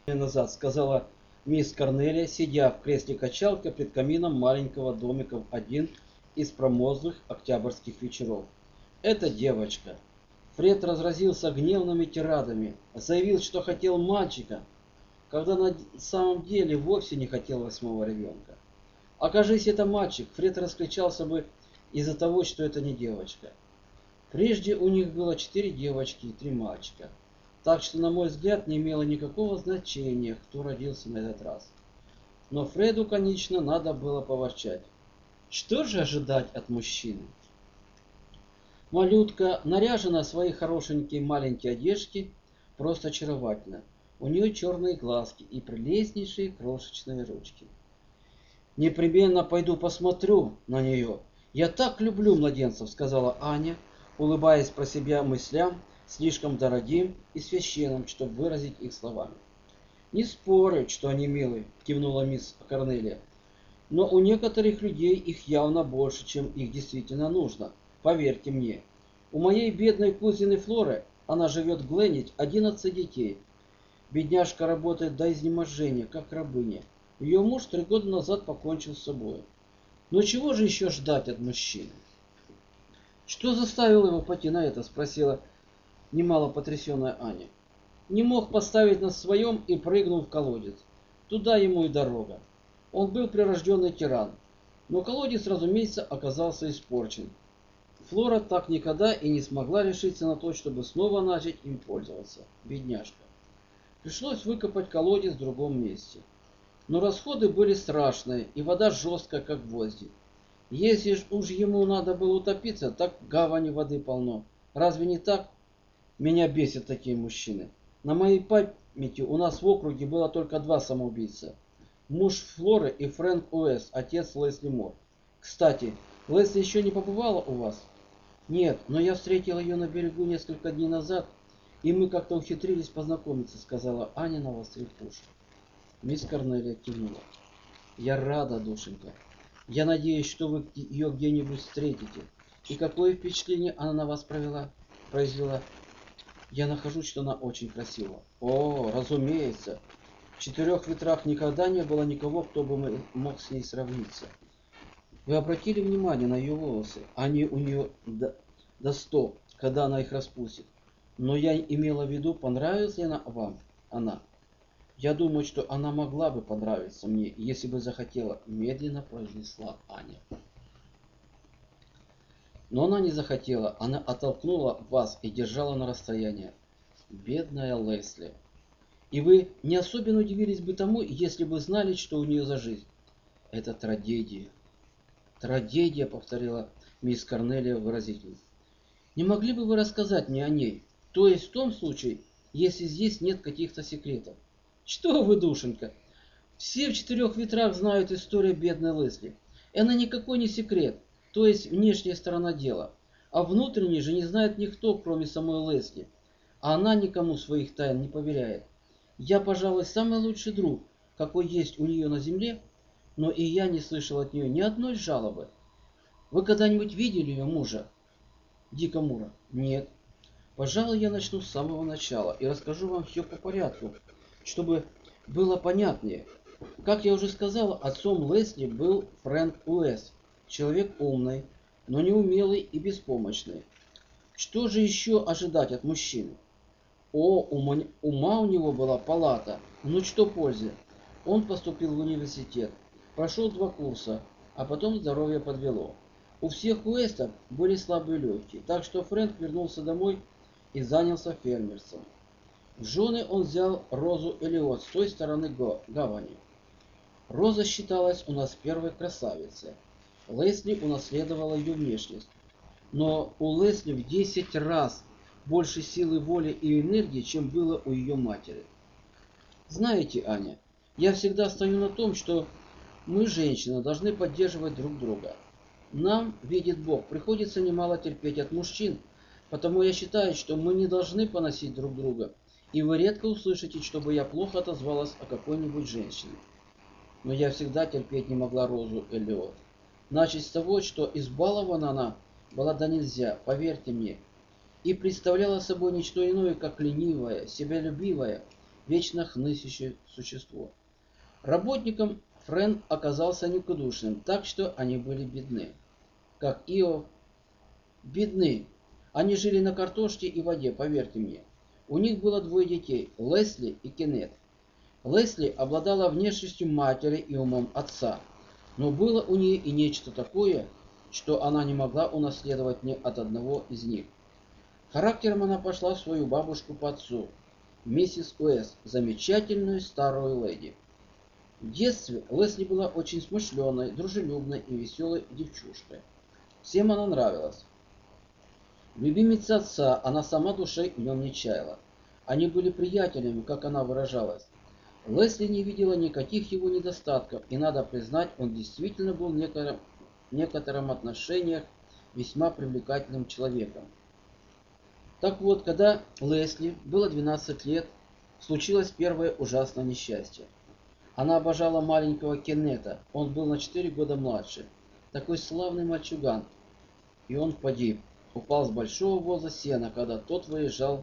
назад, сказала мисс Корнелия, сидя в кресле качалки пред камином маленького домика в один из промозглых октябрьских вечеров. «Эта девочка!» Фред разразился гневными тирадами, заявил, что хотел мальчика, когда на самом деле вовсе не хотел 8-го ребенка. Окажись это мальчик, Фред раскричался бы из-за того, что это не девочка. Прежде у них было 4 девочки и 3 мальчика. Так что, на мой взгляд, не имело никакого значения, кто родился на этот раз. Но Фреду, конечно, надо было поворчать. Что же ожидать от мужчины? Малютка, наряжена в свои хорошенькие маленькие одежки, просто очаровательна. У нее черные глазки и прелестнейшие крошечные ручки. «Непременно пойду посмотрю на нее. Я так люблю младенцев», — сказала Аня, улыбаясь про себя мыслям, слишком дорогим и священным, чтобы выразить их словами. «Не спорю, что они милые», — кивнула мисс Корнелия. «Но у некоторых людей их явно больше, чем их действительно нужно. Поверьте мне. У моей бедной кузины Флоры, она живет в Гленнить, 11 детей. Бедняжка работает до изнеможения, как рабыня. Ее муж 3 года назад покончил с собой. Но чего же еще ждать от мужчины?» «Что заставило его пойти на это?» — спросила немало потрясенная Аня. «Не мог поставить на своем и прыгнул в колодец. Туда ему и дорога. Он был прирожденный тиран. Но колодец, разумеется, оказался испорчен. Флора так никогда и не смогла решиться на то, чтобы снова начать им пользоваться. Бедняжка. Пришлось выкопать колодец в другом месте. Но расходы были страшные, и вода жесткая, как гвозди. Если уж ему надо было утопиться, так в гавани воды полно. Разве не так? Меня бесят такие мужчины. На моей памяти у нас в округе было только 2 самоубийца. Муж Флоры и Фрэнк Уэст, отец Лесли Мор. Кстати, Лесли еще не побывала у вас? Нет, но я встретил ее на берегу несколько дней назад, и мы как-то ухитрились познакомиться, сказала Аня, навострив уши. Мисс Корнелия кивнула. Я рада, душенька. Я надеюсь, что вы ее где-нибудь встретите. И какое впечатление она на вас произвела? Я нахожу, что она очень красива. О, разумеется. В 4 ветрах никогда не было никого, кто бы мог с ней сравниться. Вы обратили внимание на ее волосы? Они у нее до 100, когда она их распустит. Но я имела в виду, понравилась ли она вам? Она. Я думаю, что она могла бы понравиться мне, если бы захотела, медленно произнесла Аня. Но она не захотела, она оттолкнула вас и держала на расстоянии. Бедная Лесли. И вы не особенно удивились бы тому, если бы знали, что у нее за жизнь. Это трагедия. Трагедия, повторила мисс Корнелия выразительно. Не могли бы вы рассказать мне о ней? То есть в том случае, если здесь нет каких-то секретов. Что вы, душенька? Все в 4 ветрах знают историю бедной Лесли. И она никакой не секрет, то есть внешняя сторона дела. А внутренний же не знает никто, кроме самой Лесли. А она никому своих тайн не поверяет. Я, пожалуй, самый лучший друг, какой есть у нее на земле, но и я не слышал от нее ни одной жалобы. Вы когда-нибудь видели ее мужа? Дика Мура? Нет. Пожалуй, я начну с самого начала и расскажу вам все по порядку, чтобы было понятнее. Как я уже сказала, отцом Лесли был Фрэнк Уэст, человек умный, но неумелый и беспомощный. Что же еще ожидать от мужчины? Ума у него была палата, но что пользы? Он поступил в университет, прошел 2 курса, а потом здоровье подвело. У всех Уэстов были слабые легкие, так что Фрэнк вернулся домой и занялся фермерством. В жены он взял Розу Элиот с той стороны гавани. Роза считалась у нас первой красавицей. Лесли унаследовала ее внешность. Но у Лесли в 10 раз больше силы воли и энергии, чем было у ее матери. Знаете, Аня, я всегда стою на том, что мы, женщины, должны поддерживать друг друга. Нам, видит Бог, приходится немало терпеть от мужчин, потому я считаю, что мы не должны поносить друг друга, и вы редко услышите, чтобы я плохо отозвалась о какой-нибудь женщине. Но я всегда терпеть не могла Розу Эллиот. Начать с того, что избалована она была да нельзя, поверьте мне, и представляла собой ничто иное, как ленивая, себялюбивая вечно хнычущее существо. Работникам Фрэнк оказался никудышным, так что они были бедны. Как Иов. Бедны. Они жили на картошке и воде, поверьте мне. У них было двое детей, Лесли и Кеннет. Лесли обладала внешностью матери и умом отца, но было у нее и нечто такое, что она не могла унаследовать ни от одного из них. Характером она пошла в свою бабушку по отцу, миссис Уэст, замечательную старую леди. В детстве Лесли была очень смышленой, дружелюбной и веселой девчушкой. Всем она нравилась. Любимица отца, она сама душой в нем не чаяла. Они были приятелями, как она выражалась. Лесли не видела никаких его недостатков, и, надо признать, он действительно был в некотором отношениях весьма привлекательным человеком. Так вот, когда Лесли было 12 лет, случилось первое ужасное несчастье. Она обожала маленького Кеннета, он был на 4 года младше. Такой славный мальчуган. И он погиб, упал с большого воза сена, когда тот въезжал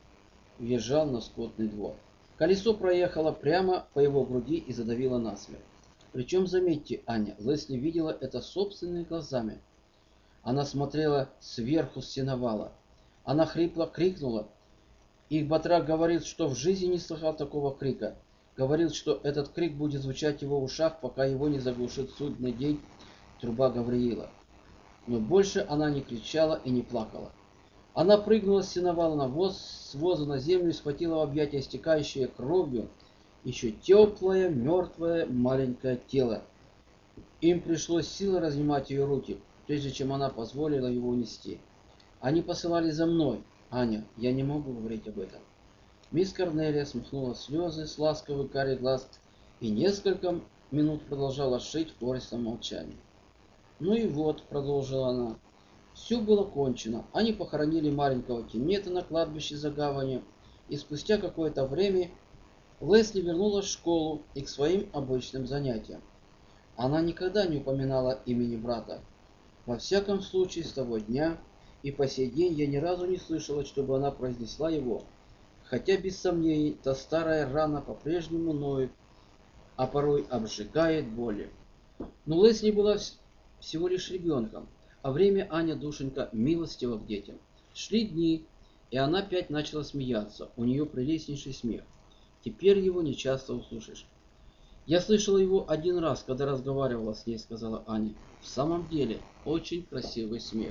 на скотный двор. Колесо проехало прямо по его груди и задавило насмерть. Причем, заметьте, Аня, Лесли видела это собственными глазами. Она смотрела сверху с сеновала. Она хрипло крикнула. Их батрак говорит, что в жизни не слыхал такого крика. Говорил, что этот крик будет звучать в его ушах, пока его не заглушит судный день труба Гавриила. Но больше она не кричала и не плакала. Она прыгнула с сеновала с воза на землю и схватила в объятия истекающее кровью еще теплое, мертвое маленькое тело. Им пришлось силой разнимать ее руки, прежде чем она позволила его унести. Они посылали за мной. Аня, я не могу говорить об этом. Мисс Корнелия смахнула слезы с ласковых карих глаз и несколько минут продолжала шить в горестном молчании. Ну и вот, продолжила она, все было кончено. Они похоронили маленького Кеннета на кладбище за гаванью, и спустя какое-то время Лесли вернулась в школу и к своим обычным занятиям. Она никогда не упоминала имени брата. Во всяком случае, с того дня и по сей день я ни разу не слышала, чтобы она произнесла его, хотя без сомнений та старая рана по-прежнему ноет, а порой обжигает болью. Но Лесли была всего лишь ребенком, а время Аня, душенька, милостива к детям. Шли дни, и она опять начала смеяться, у нее прелестнейший смех. Теперь его не часто услышишь. Я слышала его один раз, когда разговаривала с ней, сказала Аня. В самом деле, очень красивый смех.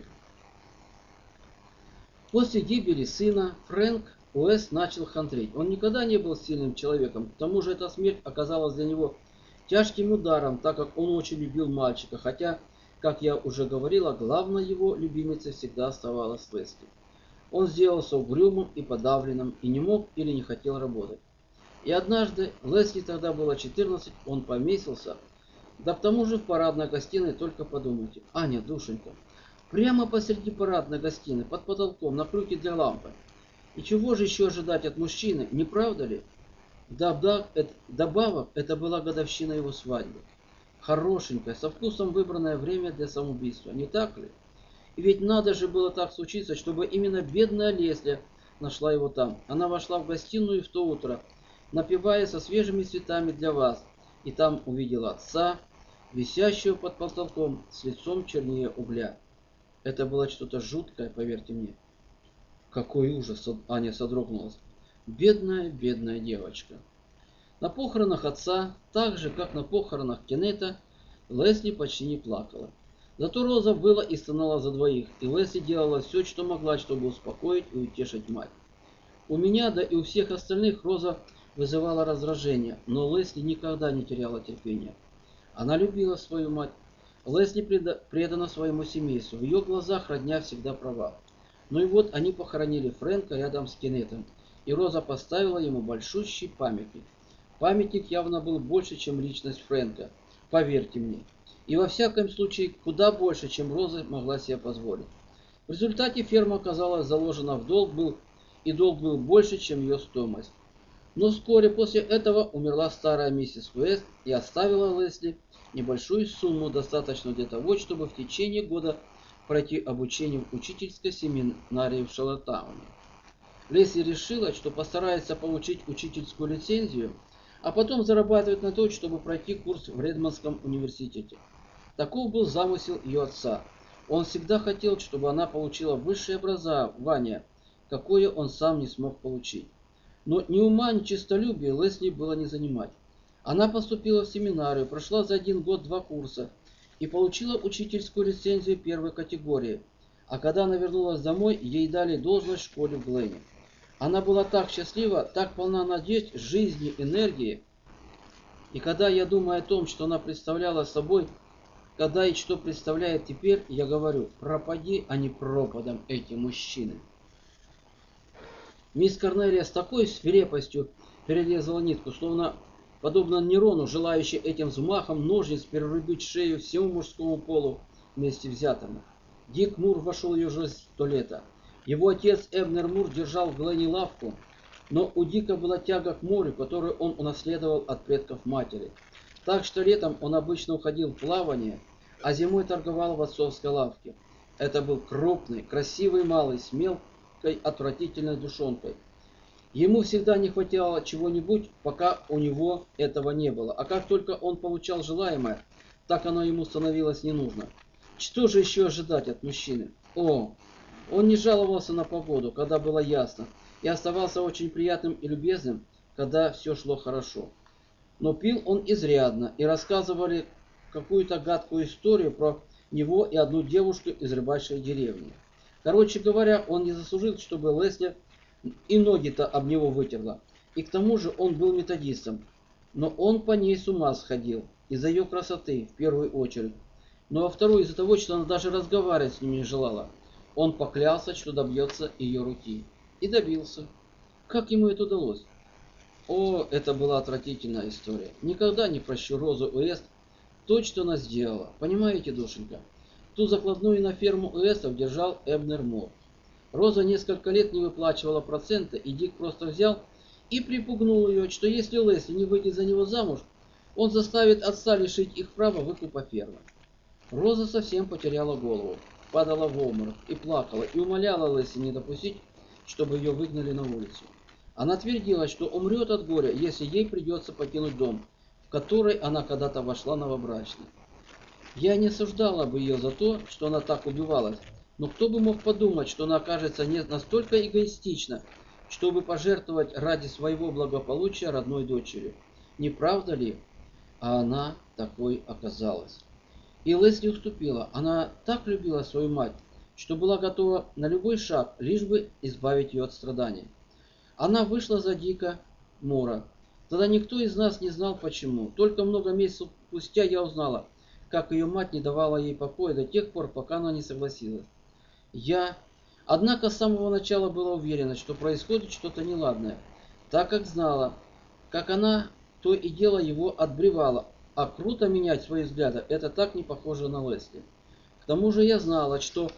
После гибели сына Фрэнк Уэст начал хандрить. Он никогда не был сильным человеком, к тому же эта смерть оказалась для него тяжким ударом, так как он очень любил мальчика, хотя, как я уже говорила, главной его любимицей всегда оставалась Лесли. Он сделался угрюмым и подавленным, и не мог или не хотел работать. И однажды, Лесли тогда было 14, он помесился, да к тому же в парадной гостиной, только подумайте. Аня, душенька, прямо посреди парадной гостиной, под потолком, на крюке для лампы. И чего же еще ожидать от мужчины, не правда ли? Добавок, это была годовщина его свадьбы. Хорошенькое, со вкусом выбранное время для самоубийства, не так ли? И ведь надо же было так случиться, чтобы именно бедная Лесли нашла его там. Она вошла в гостиную в то утро, напевая со свежими цветами для вас, и там увидела отца, висящего под потолком, с лицом чернее угля. Это было что-то жуткое, поверьте мне. Какой ужас! Аня содрогнулась. Бедная, бедная девочка. На похоронах отца, так же, как на похоронах Кеннета, Лесли почти не плакала. Зато Роза выла и стонала за двоих, и Лесли делала все, что могла, чтобы успокоить и утешить мать. У меня, да и у всех остальных, Роза вызывала раздражение, но Лесли никогда не теряла терпения. Она любила свою мать. Лесли предана своему семейству. В ее глазах родня всегда права. Ну и вот они похоронили Фрэнка рядом с Кеннетом, и Роза поставила ему большущий памятник. Памятник явно был больше, чем личность Фрэнка, поверьте мне. И во всяком случае, куда больше, чем Роза могла себе позволить. В результате ферма оказалась заложена в долг, и долг был больше, чем ее стоимость. Но вскоре после этого умерла старая миссис Уэст и оставила Лесли небольшую сумму, достаточную для того, чтобы в течение года пройти обучение в учительской семинарии в Шарлоттауне. Лесли решила, что постарается получить учительскую лицензию, а потом зарабатывать на то, чтобы пройти курс в Редмондском университете. Таков был замысел ее отца. Он всегда хотел, чтобы она получила высшее образование, какое он сам не смог получить. Но ни ума, ни честолюбия Лесли было не занимать. Она поступила в семинарию, прошла за 1 год 2 курса и получила учительскую лицензию первой категории. А когда она вернулась домой, ей дали должность в школе в Гленне. Она была так счастлива, так полна надежд, жизни, энергии. И когда я думаю о том, что она представляла собой, когда и что представляет теперь, я говорю, пропади, а не пропадом эти мужчины. Мисс Корнелия с такой свирепостью перерезала нитку, словно подобно Нерону, желающий этим взмахом ножниц перерубить шею всему мужскому полу вместе взятому. Дик Мур вошел в ее жизнь 100 лет. Его отец Эбнер Мур держал в Гленне лавку, но у Дика была тяга к морю, которую он унаследовал от предков матери. Так что летом он обычно уходил в плавание, а зимой торговал в отцовской лавке. Это был крупный, красивый малый, с мелкой, отвратительной душонкой. Ему всегда не хватало чего-нибудь, пока у него этого не было. А как только он получал желаемое, так оно ему становилось не нужно. Что же еще ожидать от мужчины? О, он не жаловался на погоду, когда было ясно, и оставался очень приятным и любезным, когда все шло хорошо. Но пил он изрядно, и рассказывали какую-то гадкую историю про него и одну девушку из рыбачьей деревни. Короче говоря, он не заслужил, чтобы Лесли и ноги-то об него вытерла. И к тому же он был методистом. Но он по ней с ума сходил, из-за ее красоты в первую очередь. Но во вторую из-за того, что она даже разговаривать с ним не желала. Он поклялся, что добьется ее руки. И добился. Как ему это удалось? О, это была отвратительная история. Никогда не прощу Розу Уэст то, что она сделала. Понимаете, душенька? Ту закладную на ферму Уэстов держал Эбнер Мур. Роза несколько лет не выплачивала проценты, и Дик просто взял и припугнул ее, что если Лесли не выйдет за него замуж, он заставит отца лишить их права выкупа фермы. Роза совсем потеряла голову, падала в обморок и плакала, и умоляла Лесли не допустить, чтобы ее выгнали на улицу. Она твердила, что умрет от горя, если ей придется покинуть дом, в который она когда-то вошла новобрачной. Я не осуждала бы ее за то, что она так убивалась, но кто бы мог подумать, что она окажется не настолько эгоистична, чтобы пожертвовать ради своего благополучия родной дочерью. Не правда ли? А она такой оказалась. И Лесли уступила. Она так любила свою мать, что была готова на любой шаг, лишь бы избавить ее от страданий. Она вышла за Дика Мура. Тогда никто из нас не знал почему. Только много месяцев спустя я узнала, как ее мать не давала ей покоя до тех пор, пока она не согласилась. Однако, с самого начала была уверена, что происходит что-то неладное, так как знала, как она то и дело его отбревала, а круто менять свои взгляды, это так не похоже на Лесли. К тому же я знала, что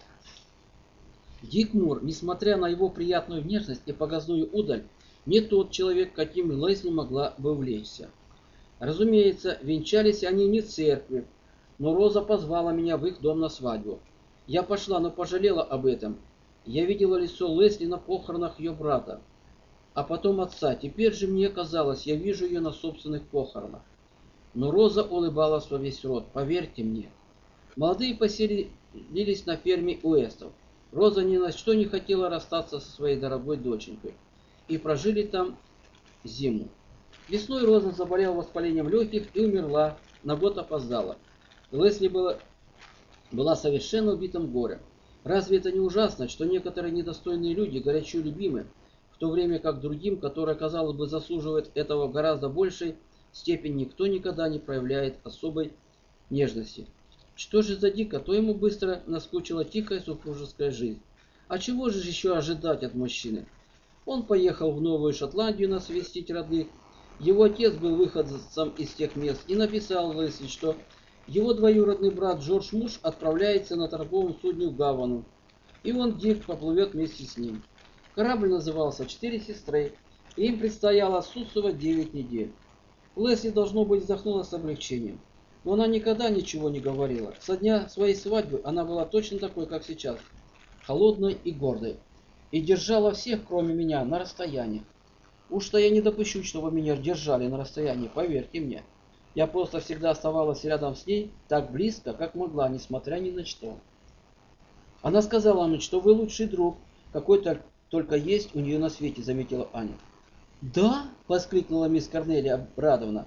Дик Мур, несмотря на его приятную внешность и показную удаль, не тот человек, каким Лесли могла бы увлечься. Разумеется, венчались они не в церкви, но Роза позвала меня в их дом на свадьбу. Я пошла, но пожалела об этом. Я видела лицо Лесли на похоронах ее брата, а потом отца. Теперь же мне казалось, я вижу ее на собственных похоронах. Но Роза улыбалась во весь рот, поверьте мне. Молодые поселились на ферме Уэстов. Роза ни на что не хотела расстаться со своей дорогой доченькой. И прожили там зиму. Весной Роза заболела воспалением легких и умерла, на год опоздала. Лесли была совершенно убитым горем. Разве это не ужасно, что некоторые недостойные люди горячо любимы, в то время как другим, которые, казалось бы, заслуживают этого в гораздо большей степени, никто никогда не проявляет особой нежности? Что же за Дика, то ему быстро наскучила тихая супружеская жизнь. А чего же еще ожидать от мужчины? Он поехал в Новую Шотландию насвистить родных. Его отец был выходцем из тех мест и написал Лесли, что его двоюродный брат Джордж Муш отправляется на торговом судне в Гавану, и он, Дик, поплывет вместе с ним. Корабль назывался «4 сестры», и им предстояло отсутствовать 9 недель. Лесли, должно быть, вздохнула с облегчением. Но она никогда ничего не говорила. Со дня своей свадьбы она была точно такой, как сейчас, холодной и гордой. и держала всех, кроме меня, на расстоянии. Уж-то я не допущу, чтобы меня держали на расстоянии, поверьте мне. Я просто всегда оставалась рядом с ней так близко, как могла, несмотря ни на что. Она сказала мне, что вы лучший друг, какой-то только есть у нее на свете, заметила Аня. Да? Воскликнула мисс Корнелия обрадованно.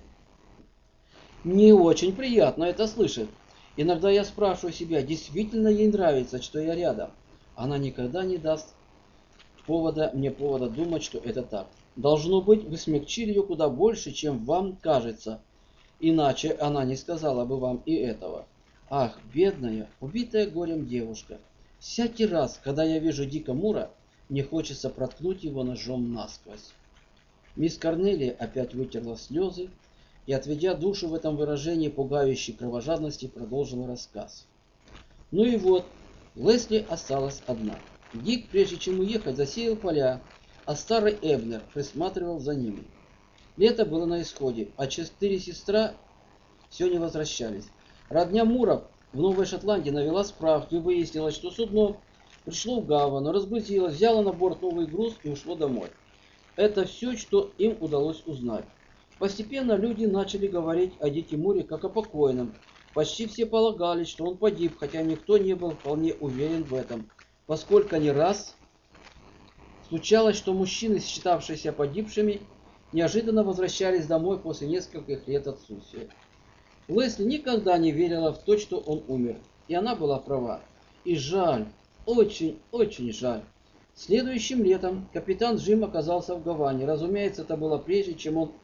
Мне очень приятно это слышать. Иногда я спрашиваю себя, действительно ей нравится, что я рядом. Она никогда не даст мне повода думать, что это так. Должно быть, вы смягчили ее куда больше, чем вам кажется. Иначе она не сказала бы вам и этого. Ах, бедная, убитая горем девушка. Всякий раз, когда я вижу Дика Мура, мне хочется проткнуть его ножом насквозь. Мисс Корнелия опять вытерла слезы и, отведя душу в этом выражении пугающей кровожадности, продолжила рассказ. Ну и вот, Лесли осталась одна. Дик, прежде чем уехать, засеял поля, а старый Эбнер присматривал за ними. Лето было на исходе, а 4 сестра все не возвращались. Родня Муров в Новой Шотландии навела справки и выяснилось, что судно пришло в гавань, разгрузилось, взяло на борт новый груз и ушло домой. Это все, что им удалось узнать. Постепенно люди начали говорить о Дике Муре как о покойном. Почти все полагали, что он погиб, хотя никто не был вполне уверен в этом, поскольку не раз случалось, что мужчины, считавшиеся погибшими, неожиданно возвращались домой после нескольких лет отсутствия. Лесли никогда не верила в то, что он умер, и она была права. И жаль, очень жаль. Следующим летом капитан Джим оказался в Гаване. Разумеется, это было прежде, чем он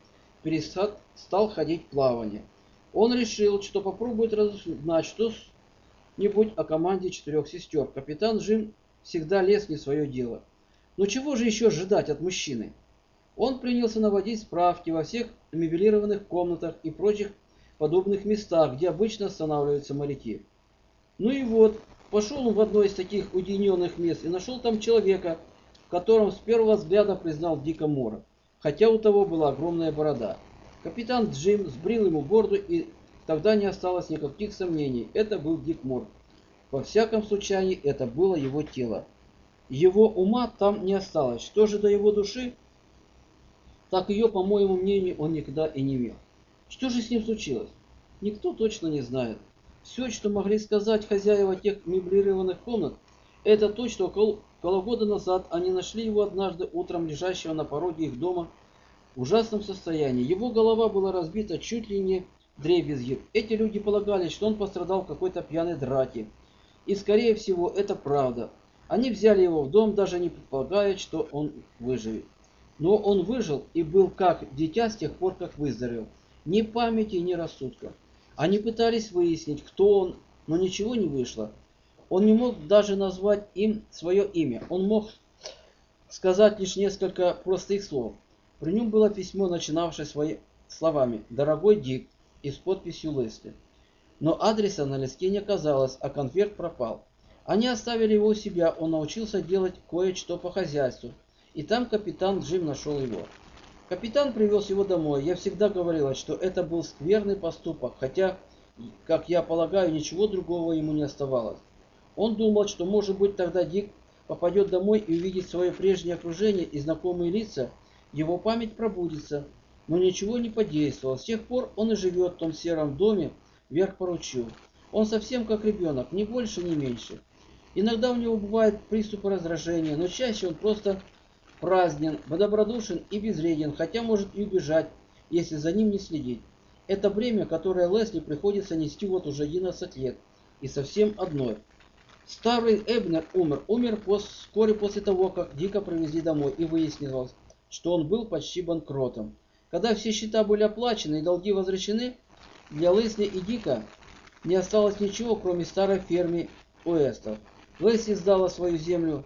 стал ходить в плавание. Он решил, что попробует разузнать что-нибудь о команде 4 сестер. Капитан Джим всегда лез не в свое дело. Но чего же еще ожидать от мужчины? Он принялся наводить справки во всех мебелированных комнатах и прочих подобных местах, где обычно останавливаются моряки. Ну и вот, пошел он в одно из таких уединенных мест и нашел там человека, в котором с первого взгляда признал Дика Мура, хотя у того была огромная борода. Капитан Джим сбрил ему бороду, и тогда не осталось никаких сомнений, это был Дик Мур. Во всяком случае, это было его тело. Его ума там не осталось. Что же до его души, так ее, по моему мнению, он никогда и не имел. Что же с ним случилось? Никто точно не знает. Все, что могли сказать хозяева тех меблированных комнат, это то, что около года назад они нашли его однажды утром лежащего на пороге их дома в ужасном состоянии. Его голова была разбита чуть ли не вдребезги. Эти люди полагали, что он пострадал в какой-то пьяной драке. И скорее всего это правда. Они взяли его в дом, даже не предполагая, что он выживет. Но он выжил и был как дитя с тех пор, как выздоровел. Ни памяти, ни рассудка. Они пытались выяснить, кто он, но ничего не вышло. Он не мог даже назвать им свое имя. Он мог сказать лишь несколько простых слов. При нем было письмо, начинавшее своими словами «Дорогой Дик» и с подписью Лесли. Но адреса на листке не оказалось, а конверт пропал. Они оставили его у себя, он научился делать кое-что по хозяйству. И там капитан Джим нашел его. Капитан привез его домой. Я всегда говорила, что это был скверный поступок, хотя, как я полагаю, ничего другого ему не оставалось. Он думал, что, может быть, тогда Дик попадет домой и увидит свое прежнее окружение и знакомые лица, его память пробудится. Но ничего не подействовало. С тех пор он и живет в том сером доме вверх по ручью. Он совсем как ребенок, ни больше, ни меньше. Иногда у него бывают приступы раздражения, но чаще он просто празднен, добродушен и безвреден, хотя может и убежать, если за ним не следить. Это бремя, которое Лесли приходится нести вот уже 11 лет, и совсем одной. Старый Эбнер умер вскоре после того, как Дика привезли домой, и выяснилось, что он был почти банкротом. Когда все счета были оплачены и долги возвращены, для Лесли и Дика не осталось ничего, кроме старой фермы Уэстов. Лесли сдала свою землю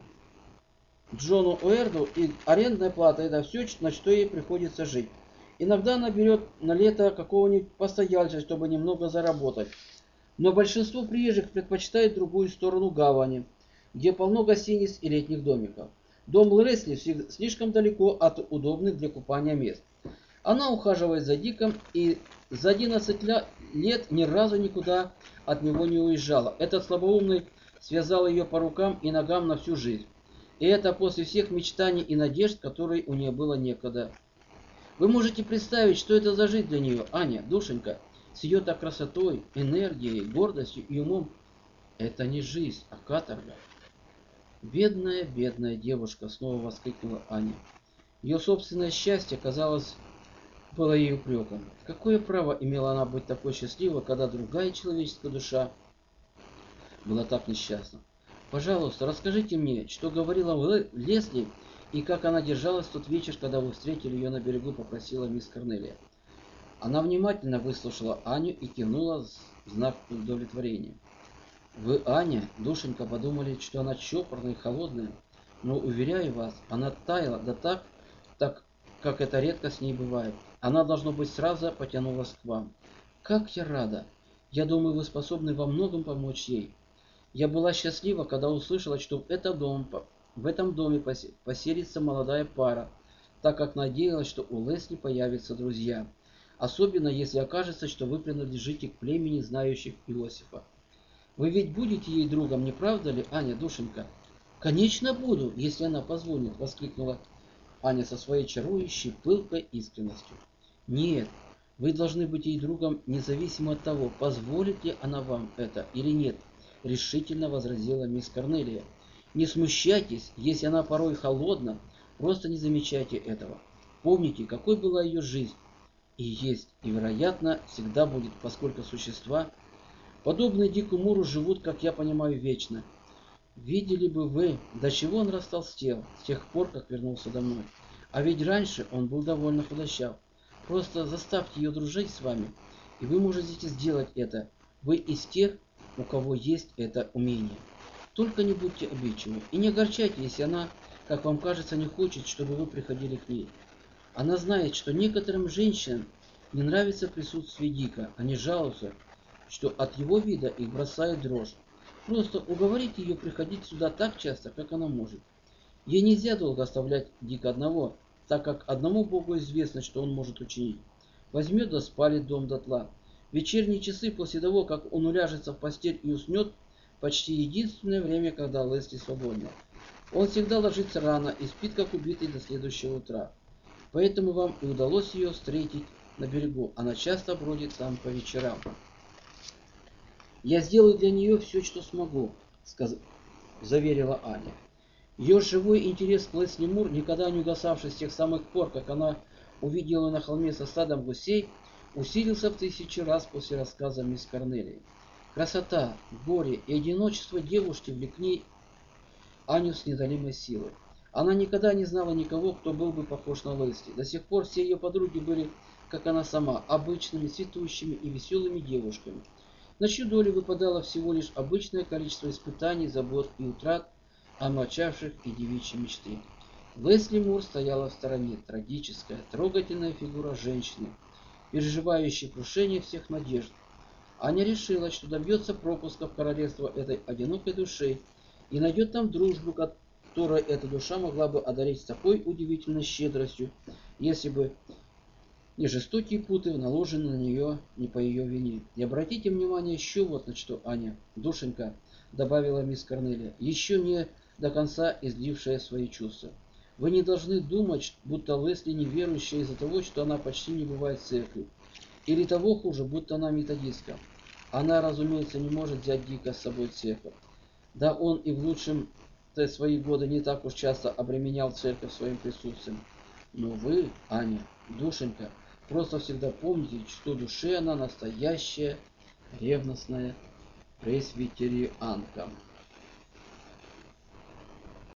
Джону Уэрду, и арендная плата – это все, на что ей приходится жить. Иногда она берет на лето какого-нибудь постояльца, чтобы немного заработать. Но большинство приезжих предпочитает другую сторону гавани, где полно гостиниц и летних домиков. Дом Лесли слишком далеко от удобных для купания мест. Она ухаживает за Диком и за 11 лет ни разу никуда от него не уезжала. Этот слабоумный связал ее по рукам и ногам на всю жизнь. И это после всех мечтаний и надежд, которые у нее было некогда. Вы можете представить, что это за жизнь для нее, Аня, душенька, с ее-то красотой, энергией, гордостью и умом. Это не жизнь, а каторга. Бедная, бедная девушка, снова воскликнула Аня. Ее собственное счастье, казалось, было ей упреком. Какое право имела она быть такой счастливой, когда другая человеческая душа была так несчастна? Пожалуйста, расскажите мне, что говорила Лесли и как она держалась в тот вечер, когда вы встретили ее на берегу, попросила мисс Корнелия. Она внимательно выслушала Аню и кивнула в знак удовлетворения. Вы, Аня, душенька, подумали, что она чопорная и холодная, но, уверяю вас, она таяла, да так, как это редко с ней бывает. Она, должно быть, сразу потянулась к вам. Как я рада! Я думаю, вы способны во многом помочь ей. Я была счастлива, когда услышала, что в этом доме поселится молодая пара, так как надеялась, что у Лесли появятся друзья. Особенно, если окажется, что вы принадлежите к племени знающих Иосифа. Вы ведь будете ей другом, не правда ли, Аня, душенька? Конечно буду, если она позволит, воскликнула Аня со своей чарующей, пылкой искренностью. Нет, вы должны быть ей другом, независимо от того, позволит ли она вам это или нет, решительно возразила мисс Корнелия. Не смущайтесь, если она порой холодна, просто не замечайте этого. Помните, какой была ее жизнь, и есть, и, вероятно, всегда будет, поскольку существа, подобные Дику Муру, живут, как я понимаю, вечно. Видели бы вы, до чего он растолстел с тех пор, как вернулся домой. А ведь раньше он был довольно худощав. Просто заставьте ее дружить с вами, и вы можете сделать это. Вы из тех, у кого есть это умение. Только не будьте обидчивы и не огорчайте, если она, как вам кажется, не хочет, чтобы вы приходили к ней. Она знает, что некоторым женщинам не нравится присутствие Дика. Они жалуются, что от его вида их бросает дрожь. Просто уговорите ее приходить сюда так часто, как она может. Ей нельзя долго оставлять Дика одного, так как одному Богу известно, что он может учинить. Возьмет да спалит дом дотла. В вечерние часы после того, как он уляжется в постель и уснет, почти единственное время, когда Лесли свободна. Он всегда ложится рано и спит, как убитый, до следующего утра. Поэтому вам и удалось ее встретить на берегу. Она часто бродит там по вечерам. «Я сделаю для нее все, что смогу», — заверила Аня. Ее живой интерес к Лесли Мур, никогда не угасавший с тех самых пор, как она увидела на холме со стадом гусей, усилился в 1000 раз после рассказа мисс Корнелии. Красота, горе и одиночество девушки влекли Аню с неодолимой силой. Она никогда не знала никого, кто был бы похож на Лесли. До сих пор все ее подруги были, как она сама, обычными, цветущими и веселыми девушками, на чью долю выпадало всего лишь обычное количество испытаний, забот и утрат, омрачавших и девичьи мечты. Лесли Мур стояла в стороне, трагическая, трогательная фигура женщины, переживающей крушение всех надежд. Аня решила, что добьется пропуска в королевство этой одинокой души и найдет там дружбу, которой эта душа могла бы одарить с такой удивительной щедростью, если бы не жестокие путы, наложены на нее не по ее вине. И обратите внимание еще вот на что, Аня, душенька, добавила мисс Корнелия, еще не до конца излившая свои чувства. Вы не должны думать, будто Лесли неверующая из-за того, что она почти не бывает в церкви. Или того хуже, будто она методистка. Она, разумеется, не может взять Дика с собой в церковь. Да он и в лучшем-то свои годы не так уж часто обременял церковь своим присутствием. Но вы, Аня, душенька, просто всегда помните, что в душе она настоящая ревностная пресвитерианка.